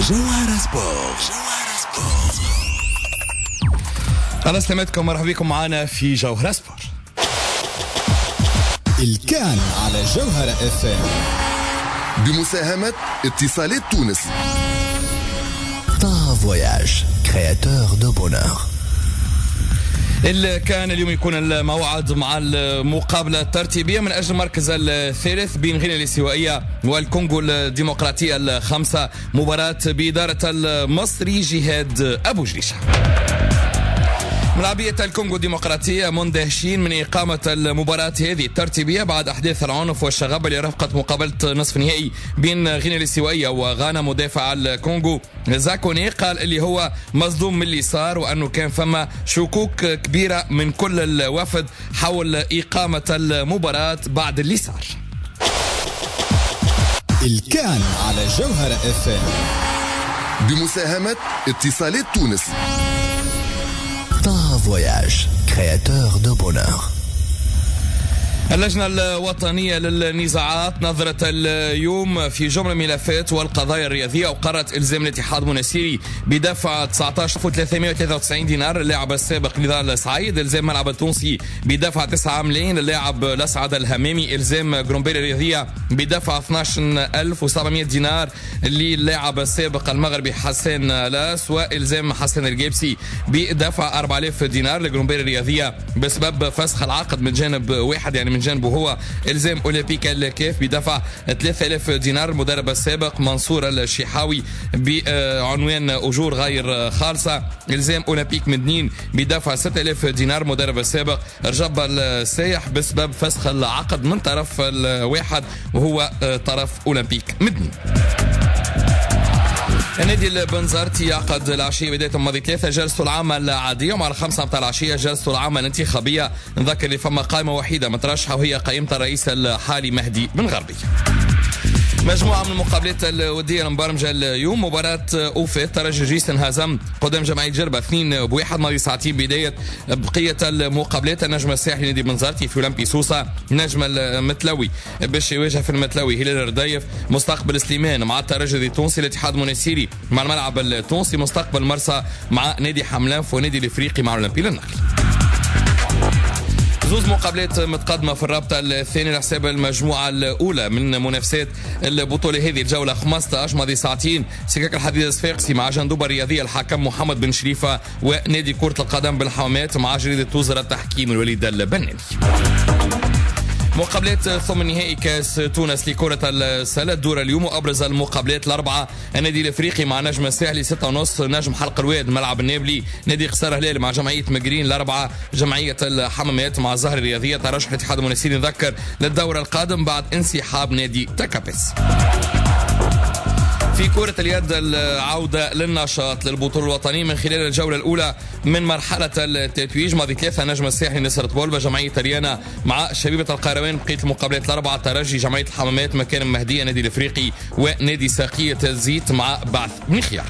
جوهرة سبورت. الله سلامتكم، مرحبا بكم معنا في جوهرة سبورت. الكان على جوهرة اف ام بمساهمة اتصالات تونس. طا فواياج كرياتور دو بونور. اللي كان اليوم يكون الموعد مع المقابلة الترتيبية من أجل المركز الثالث بين غينيا الاستوائية والكونغو الديمقراطية الخمسة، مباراة بإدارة المصري جهاد أبو جريشة. ملاعبية الكونغو الديمقراطية مندهشين من إقامة المباراة هذه الترتيبية بعد أحداث العنف والشغب اللي رافقت مقابلة نصف نهائي بين غينيا الاستوائية وغانا. مدافع الكونغو زاكوني قال اللي هو مصدوم من اللي صار، وأنه كان فما شكوك كبيرة من كل الوفد حول إقامة المباراة بعد اللي صار. الكان على جوهرة اف ام بمساهمة اتصالات تونس. طا فواياج كرياتور دو بونور. اللجنة الوطنية للنزاعات نظرت اليوم في جملة ملفات والقضايا الرياضية، وقررت إلزام الاتحاد المنستيري بدفع 19,393 دينار للاعب السابق نضال سعيد، إلزام الملعب التونسي بدفع 9 ملايين للاعب الأسعد الهمامي، إلزام جرومبيري الرياضية بدفع 12,700 دينار للاعب السابق المغربي حسان لاس، وإلزام حسن الجيبسي بدفع 4,000 دينار لجرومبيري الرياضية بسبب فسخ العقد من جانب واحد، يعني من جانبه هو إلزام أولمبيك الكاف بدفع 3,000 دينار المدرب السابق منصور الشيحاوي بعنوان أجور غير خالصة، إلزام أولمبيك مدنين بدفع 6,000 دينار مدرب السابق رجب السايح بسبب فسخ العقد من طرف الواحد وهو طرف أولمبيك مدنين. النادي البنزرتي يعقد العشية بداية الماضي 3 جلسته العامة العادية، ومع 5 متاع العشية جلسته العامة الانتخابية. نذكر اللي فما قائمة وحيدة مترشحة وهي قائمة الرئيس الحالي مهدي بن غربي. مجموعة من المقابلات الودية المبرمجة اليوم. مباراة أوفي ترجي جيس انهزم قدام جمعية جربة 2-1 ماضي ساعتين. بداية بقية المقابلات النجم الساحلي نادي بنزرتي في أولمبي سوسة، نجم المتلوي باش يواجه في المتلوي هلال الردايف، مستقبل سليمان مع الترجي التونسي، الاتحاد المنستيري مع الملعب التونسي، مستقبل مرسى مع نادي حملانف ونادي الافريقي مع اولمبي للنقل. زوز مقابلات متقدمة في الرابطة الثانية لحساب المجموعة الأولى من منافسات البطولة هذه. الجولة 15 ماضي ساعتين سكاك الحديد الصفاقسي مع جندوبة الرياضية الحكم محمد بن شريفة، ونادي كرة القدم بالحوامات مع جريدة توزر التحكيم الوليد البناني. مقابلات ثم نهائي كاس تونس لكرة السلة الدور اليوم، وأبرز المقابلات الأربعة النادي الإفريقي مع نجم الساحلي 6:30، نجم حلق الواد الملعب النابلي، نادي قصر هلال مع جمعية مجرين الأربعة، جمعية الحمامات مع الزهر الرياضية. ترشح الاتحاد المنستيري نذكر للدور القادم بعد انسحاب نادي تكابس. في كرة اليد العودة للنشاط للبطولة الوطنية من خلال الجولة الأولى من مرحلة التتويج. ماضي 3 نجم الساحلي نصر طبولبة، جمعية ريانا مع شبيبة القيروان. بقية المقابلات الأربعة ترجي، جمعية الحمامات، مكان مهدية، نادي الإفريقي، ونادي ساقية الزيت مع بعث بن خيار.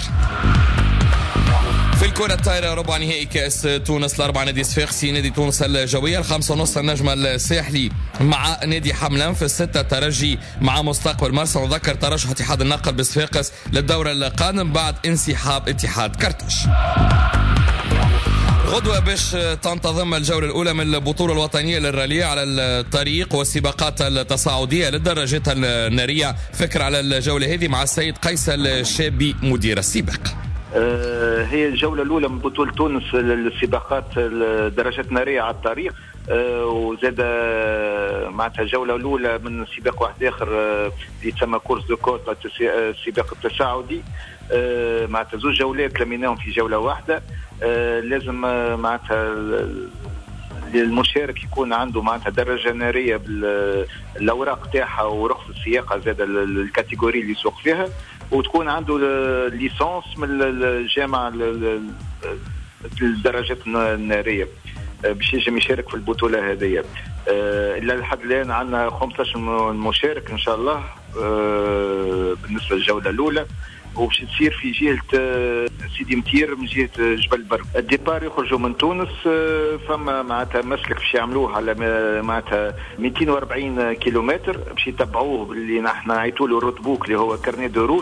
في الكرة الطايرة ربع نهائي كأس تونس الأربعة نادي صفاقسي، نادي تونس الجوية، 5:30 النجم الساحلي مع نادي حملان، في 6 ترجي مع مستقبل مرسى. وذكر ترشح اتحاد النقل بصفاقس للدورة القادم بعد انسحاب اتحاد كرتش. غدوة باش تنتظم الجولة الأولى من البطولة الوطنية للرالية على الطريق والسباقات التصاعدية للدراجات النارية. فكر على الجولة هذه مع السيد قيس الشابي مدير السباق. هي الجولة الأولى من بطولة تونس للسباقات الدراجات النارية على الطريق، وزاد معناتها الجولة الأولى من سباق واحد آخر يتسمى كورس دو كوت، السباق التصاعدي. معناتها زوج جولات لميناهم في جولة واحدة. لازم معناتها المشارك يكون عنده معناتها دراجة نارية بالأوراق تاعها ورخصة السياقة، زاد الكاتيجوري اللي يسوق فيها، وتكون عنده ليسانس من الجامعة الدراجات النارية باش يجي يشارك في البطولة هذه. إلا لحد الآن عندنا 15 مشارك إن شاء الله بالنسبة للجولة الأولى، وباش تصير في جهة سيدي متير من جهة جبل برق. الديبار يخرجوا من تونس، فما معناتها مسلك باش يعملوه على معناتها 240 كيلومتر باش يتبعوه اللي نحن نعيطوا له الروت بوك اللي هو كارني دو روت.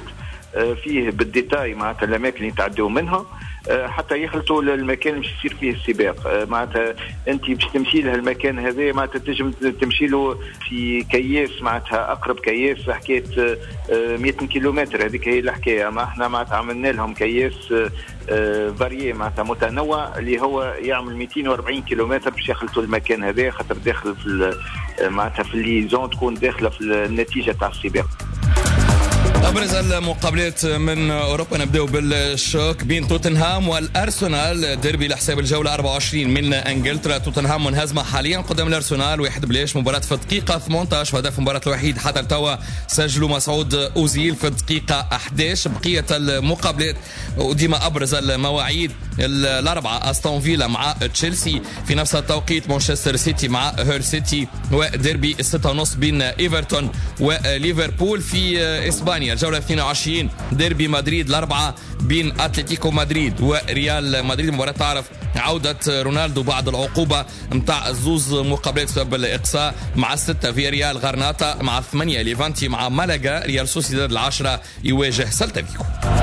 فيه بالديتاي معناتها الاماكن اللي يتعدوا منها حتى يخلطوا المكان اللي يصير فيه السباق. معناتها انت باش تمشي له المكان هذا معناتها تنجم تمشي له في كياس معناتها اقرب كياس حكايه 100 كيلومتر، هذيك هي الحكايه. ما احنا معناتها عملنا لهم كياس فاريي معناتها متنوع اللي هو يعمل 240 كيلومتر باش يخلطوا المكان هذا، خاطر داخل في معناتها في الليزون تكون داخله في النتيجه تاع السباق. أبرز المقابلات من أوروبا نبدأ بالشوك بين توتنهام والأرسنال، ديربي لحساب الجولة 24 من إنجلترا. توتنهام منهزمة حاليا قدام الأرسنال 1-0. مباراة في الدقيقة 18 وهدف المباراة الوحيد حتى التوا سجلوا مسعود أوزيل في الدقيقة 11. بقية المقابلات وديما أبرز المواعيد الأربعة أستون فيلا مع تشيلسي، في نفس التوقيت مانشستر سيتي مع هير سيتي، وديربي 6:30 بين إيفرتون وليفربول. في إسبانيا الجولة 22 ديربي مدريد الأربعة بين أتلتيكو مدريد وريال مدريد. مباراة تعرف عودة رونالدو بعد العقوبة متاع زوز مقابلات بسبب الإقصاء. مع 6 في ريال غرناطة، مع 8 ليفانتي مع مالاغا. ريال سوسيداد 10 يواجه سيلتا فيغو.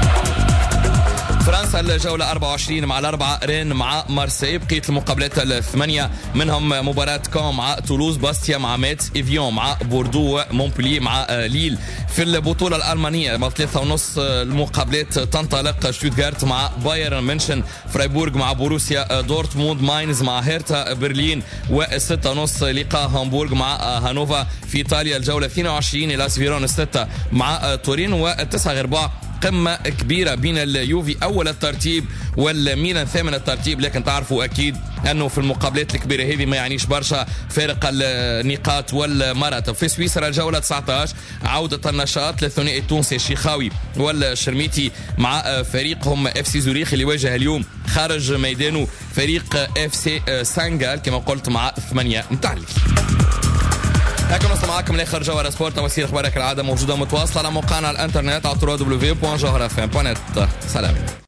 فرنسا الجولة 24 مع الأربعة رين مع مارسي. بقية المقابلات 8 منهم مباراة كون مع تولوز، باستيا مع ميتس، إيفيون مع بوردو، مونبلييه مع ليل. في البطولة الألمانية مع 3:30 المقابلات تنطلق. شتوتغارت مع بايرن ميونخ، فرايبورغ مع بوروسيا دورتموند، ماينز مع هيرتا برلين، و6:30 لقاء هامبورغ مع هانوفا. في إيطاليا الجولة 22 لاس فيرون 6 مع تورين، و9:15 قمة كبيرة بين اليوفي أول الترتيب والميلان ثامن الترتيب. لكن تعرفوا أكيد أنه في المقابلات الكبيرة هذه ما يعنيش برشا فارق النقاط والمراتب. في سويسرا الجولة 19 عودة النشاط للثنائي التونسي الشيخاوي والشرميتي مع فريقهم اف سي زوريخ اللي واجه اليوم خارج ميدانه فريق اف سي سانغال كما قلت مع 8 متعلق. هكذا نصل معكم لاخر جوهرة سبورت. توصيل اخبارك العاده موجوده متواصله على موقعنا على الانترنت على www.johorafm.net. سلام.